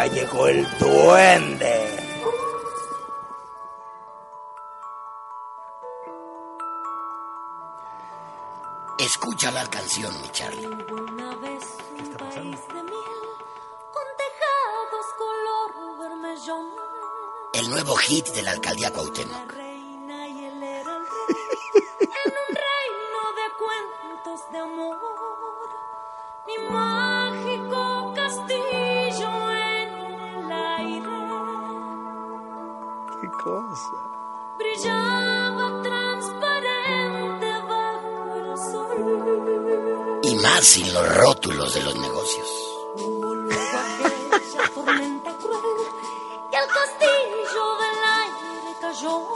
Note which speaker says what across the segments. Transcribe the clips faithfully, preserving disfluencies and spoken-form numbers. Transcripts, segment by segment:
Speaker 1: ya llegó el duende.
Speaker 2: Escucha la canción, mi Charlie.
Speaker 1: ¿Qué está pasando?
Speaker 2: El nuevo hit de la alcaldía Cuauhtémoc.
Speaker 3: De amor, mi mágico castillo en el aire.
Speaker 1: ¿Qué cosa?
Speaker 3: Brillaba transparente bajo el sol.
Speaker 2: Y más sin los rótulos de los negocios.
Speaker 3: Hubo luego aquella tormenta cruel y el castillo del aire cayó.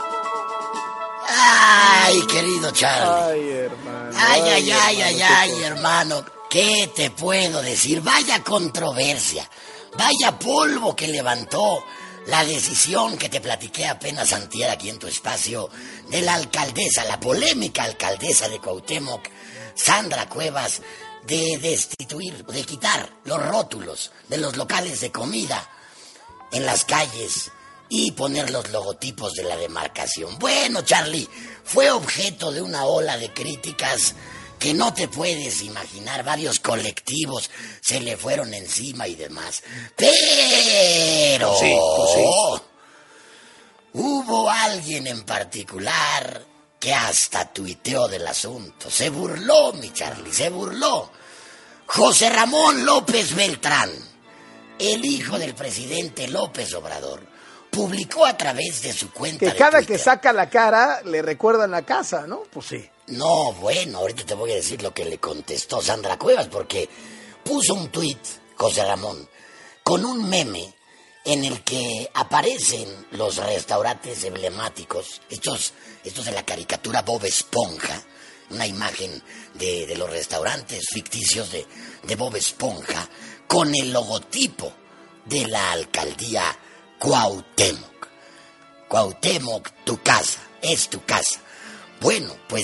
Speaker 2: Ay, querido Charlie.
Speaker 1: Ay, hermano.
Speaker 2: Ay, ay, ay, ay, ay,
Speaker 1: hermano,
Speaker 2: hermano. ¿Qué te puedo decir? Vaya controversia. Vaya polvo que levantó la decisión que te platiqué apenas antier aquí en tu espacio de la alcaldesa, la polémica alcaldesa de Cuauhtémoc, Sandra Cuevas, de destituir, de quitar los rótulos de los locales de comida en las calles y poner los logotipos de la demarcación. Bueno, Charlie, fue objeto de una ola de críticas que no te puedes imaginar. Varios colectivos se le fueron encima y demás. Pero
Speaker 1: Sí, pues sí.
Speaker 2: Hubo alguien en particular que hasta tuiteó del asunto. Se burló, mi Charlie, se burló. José Ramón López Beltrán, el hijo del presidente López Obrador, publicó a través de su cuenta
Speaker 1: Que
Speaker 2: de
Speaker 1: cada
Speaker 2: Twitter.
Speaker 1: que saca la cara le recuerdan la casa, ¿no? Pues sí.
Speaker 2: No, bueno, ahorita te voy a decir lo que le contestó Sandra Cuevas, porque puso un tuit, José Ramón, con un meme en el que aparecen los restaurantes emblemáticos, estos, estos de la caricatura Bob Esponja, una imagen de, de los restaurantes ficticios de, de Bob Esponja, con el logotipo de la alcaldía Cuauhtémoc. Cuauhtémoc, tu casa, es tu casa. Bueno, pues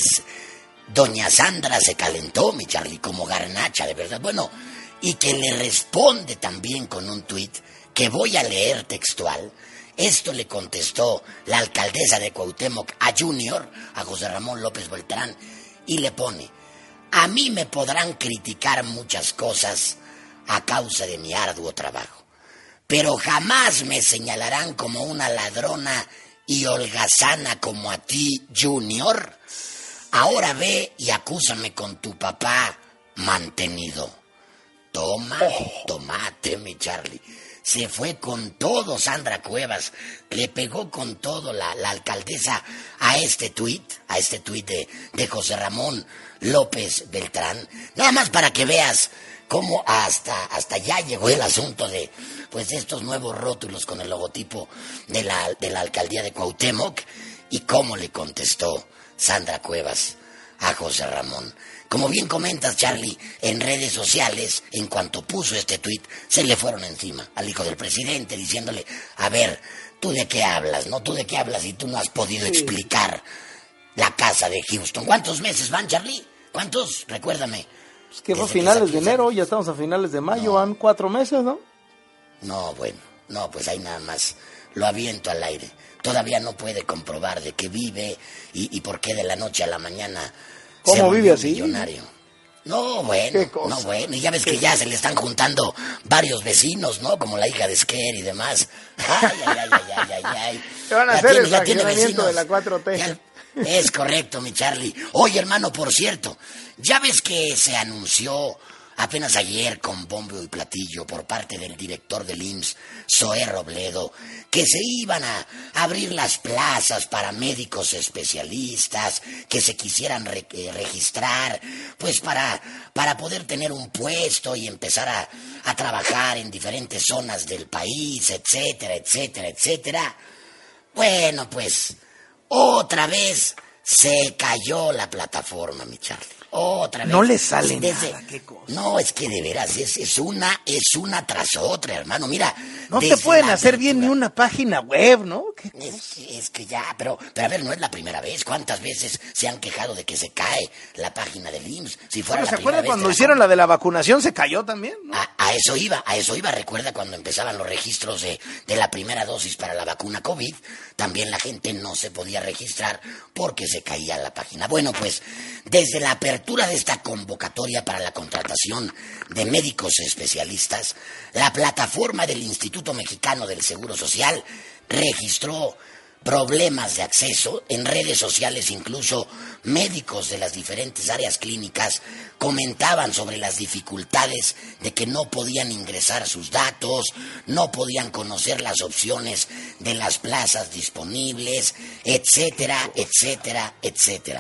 Speaker 2: doña Sandra se calentó, mi Charlie, como garnacha, de verdad. Bueno, y que le responde también con un tuit que voy a leer textual. Esto le contestó la alcaldesa de Cuauhtémoc a Junior, a José Ramón López Beltrán, y le pone: a mí me podrán criticar muchas cosas a causa de mi arduo trabajo, pero jamás me señalarán como una ladrona y holgazana como a ti, Junior. Ahora ve y acúsame con tu papá mantenido. Toma, tomate, mi Charlie. Se fue con todo Sandra Cuevas, le pegó con todo la, la alcaldesa a este tuit, a este tuit de, de José Ramón López Beltrán. Nada más para que veas cómo hasta, hasta ya llegó el asunto de pues estos nuevos rótulos con el logotipo de la, de la alcaldía de Cuauhtémoc, y cómo le contestó Sandra Cuevas a José Ramón. Como bien comentas, Charlie, en redes sociales, en cuanto puso este tuit, se le fueron encima al hijo del presidente, diciéndole: a ver, ¿tú de qué hablas, no? ¿Tú de qué hablas y tú no has podido
Speaker 1: Sí.
Speaker 2: explicar la casa de Houston? ¿Cuántos meses van, Charlie? ¿Cuántos? Recuérdame.
Speaker 1: Es que fue
Speaker 2: Desde que
Speaker 1: finales de
Speaker 2: saqué
Speaker 1: enero,
Speaker 2: esa-
Speaker 1: ya estamos a finales de mayo,
Speaker 2: No.
Speaker 1: van cuatro meses, ¿no?
Speaker 2: No, bueno, no, pues ahí nada más lo aviento al aire. Todavía no puede comprobar de qué vive y, y por qué de la noche a la mañana
Speaker 1: ¿Cómo
Speaker 2: se volvió
Speaker 1: vive así?
Speaker 2: millonario. No, bueno,
Speaker 1: ¿Qué cosa?
Speaker 2: no, bueno, y ya ves que ya se le están juntando varios vecinos, ¿no? Como la hija de Esquer y demás. Ay, ay, ay, ay, ay, ay, ay.
Speaker 1: Te van a
Speaker 2: Ya
Speaker 1: hacer
Speaker 2: tiene-
Speaker 1: el
Speaker 2: ya tiene
Speaker 1: fraccionamiento
Speaker 2: vecinos.
Speaker 1: de la cuatro T.
Speaker 2: Ya- es correcto, mi Charlie. Oye, hermano, por cierto, ya ves que se anunció apenas ayer con bombo y platillo por parte del director del I M S S, Zoé Robledo, que se iban a abrir las plazas para médicos especialistas que se quisieran re- eh, registrar, pues para, para poder tener un puesto y empezar a, a trabajar en diferentes zonas del país, etcétera, etcétera, etcétera. Bueno, pues otra vez se cayó la plataforma, mi Charlie. Otra vez.
Speaker 1: No le sale
Speaker 2: Desde-
Speaker 1: nada, qué cosa.
Speaker 2: No, es que de veras, es, es una, es una tras otra, hermano. Mira,
Speaker 1: No te
Speaker 2: Desde
Speaker 1: pueden
Speaker 2: la
Speaker 1: hacer bien ni
Speaker 2: apertura.
Speaker 1: una página web, ¿no? ¿Qué
Speaker 2: Es
Speaker 1: cosa?
Speaker 2: que, es que ya, pero, pero a ver, no es la primera vez. ¿Cuántas veces se han quejado de que se cae la página del I M S S? Si fuera
Speaker 1: Bueno,
Speaker 2: la
Speaker 1: ¿se
Speaker 2: primera
Speaker 1: acuerdan
Speaker 2: vez,
Speaker 1: cuando
Speaker 2: te
Speaker 1: hicieron la
Speaker 2: compro.
Speaker 1: de la vacunación? Se cayó también, ¿no?
Speaker 2: A, a eso iba, a eso iba. Recuerda cuando empezaban los registros de, de la primera dosis para la vacuna COVID, también la gente no se podía registrar porque se caía la página. Bueno, pues desde la apertura de esta convocatoria para la contratación de médicos especialistas, la plataforma del Instituto Mexicano del Seguro Social registró problemas de acceso en redes sociales. Incluso médicos de las diferentes áreas clínicas comentaban sobre las dificultades de que no podían ingresar sus datos, no podían conocer las opciones de las plazas disponibles, etcétera, etcétera, etcétera.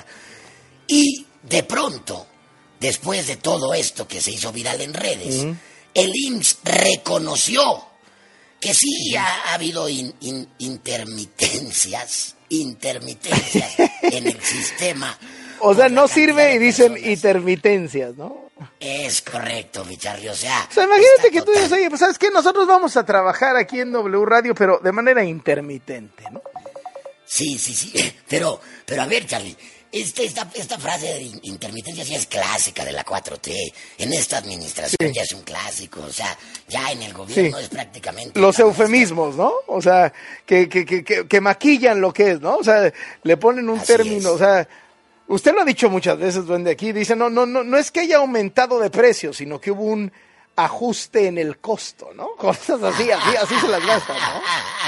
Speaker 2: Y de pronto, después de todo esto que se hizo viral en redes, uh-huh. el I M S S reconoció que sí ha, ha habido in, in, intermitencias, intermitencias en el sistema.
Speaker 1: O sea, no sirve y dicen intermitencias, ¿no?
Speaker 2: Es correcto, mi Charlie, o sea...
Speaker 1: O sea, imagínate que
Speaker 2: total...
Speaker 1: tú dices, oye, pues ¿sabes qué? Nosotros vamos a trabajar aquí en W Radio, pero de manera intermitente, ¿no?
Speaker 2: Sí, sí, sí, pero, pero a ver, Charlie... Este, esta, esta frase de intermitencia sí es clásica de la cuatro T. En esta administración sí. ya es un clásico. O sea, ya en el gobierno sí. es prácticamente...
Speaker 1: Los eufemismos, ¿no? O sea, que, que, que, que, que maquillan lo que es, ¿no? O sea, le ponen un Así término, es. O sea... Usted lo ha dicho muchas veces, duende, aquí. Dice, no, no, no, no es que haya aumentado de precio, sino que hubo un ajuste en el costo, ¿no? Cosas así, así, así se las gastan, ¿no?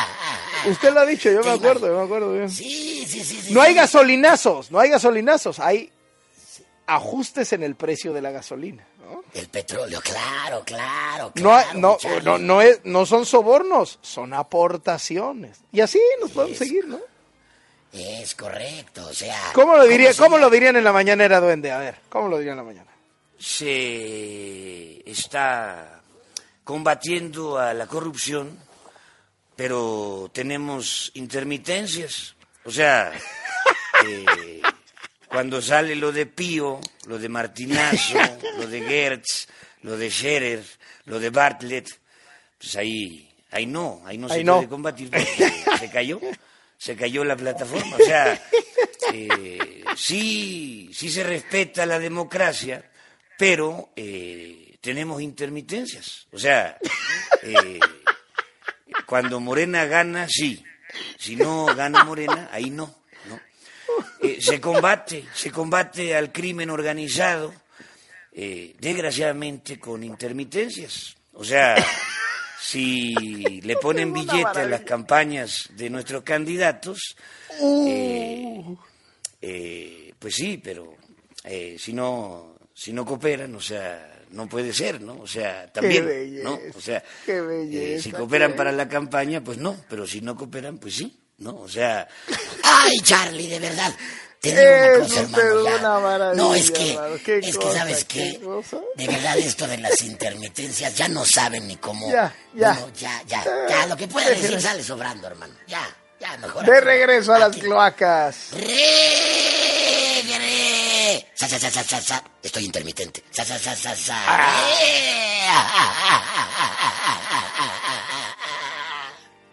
Speaker 1: Usted lo ha dicho, yo me acuerdo, yo me acuerdo bien.
Speaker 2: Sí, sí, sí. sí
Speaker 1: no
Speaker 2: sí.
Speaker 1: hay gasolinazos, no hay gasolinazos, hay ajustes en el precio de la gasolina, ¿no?
Speaker 2: El petróleo, claro, claro, claro.
Speaker 1: No, hay, no, no, no, es, no son sobornos, son aportaciones. Y así nos podemos
Speaker 2: es,
Speaker 1: seguir, ¿no?
Speaker 2: Es correcto, o sea...
Speaker 1: ¿Cómo lo diría, ¿cómo, ¿cómo lo dirían en la mañanera, duende? A ver, ¿cómo lo dirían en la mañana?
Speaker 4: Se está combatiendo a la corrupción, pero tenemos intermitencias. O sea, eh, cuando sale lo de Pío, lo de Martinazo, lo de Gertz, lo de Scherer, lo de Bartlett, pues ahí, ahí no, ahí no ahí se no. puede combatir porque se cayó, se cayó la plataforma. O sea, eh, sí, sí se respeta la democracia, pero eh, tenemos intermitencias. O sea, eh, cuando Morena gana, sí. Si no gana Morena, ahí no. ¿no? Eh, se combate, se combate al crimen organizado, eh, desgraciadamente con intermitencias. O sea, si le ponen billete a las campañas de nuestros candidatos, eh, eh, pues sí, pero eh, si no, si no cooperan, o sea... No puede ser, ¿no? O sea, también,
Speaker 1: qué belleza,
Speaker 4: ¿no? O sea,
Speaker 1: qué belleza,
Speaker 4: eh, si cooperan para la campaña, pues no, pero si no cooperan, pues sí, ¿no? O sea...
Speaker 2: ¡Ay, Charlie, de verdad! Te digo una cosa, hermano, ya.
Speaker 1: Una maravilla,
Speaker 2: no, es que,
Speaker 1: hermano, ¿qué
Speaker 2: es
Speaker 1: cosa,
Speaker 2: que, ¿sabes qué?
Speaker 1: qué? Cosa?
Speaker 2: De verdad, esto de las intermitencias, ya no saben ni cómo...
Speaker 1: Ya, ya.
Speaker 2: Uno, ya, ya, ya, lo que pueda decir sale sobrando, hermano. Ya, ya, mejor.
Speaker 1: De
Speaker 2: aquí,
Speaker 1: regreso a
Speaker 2: aquí.
Speaker 1: las cloacas.
Speaker 2: ¡Regre! Sa, sa, sa, sa, sa, sa. Estoy intermitente. Sa, sa, sa, sa, sa. Ah.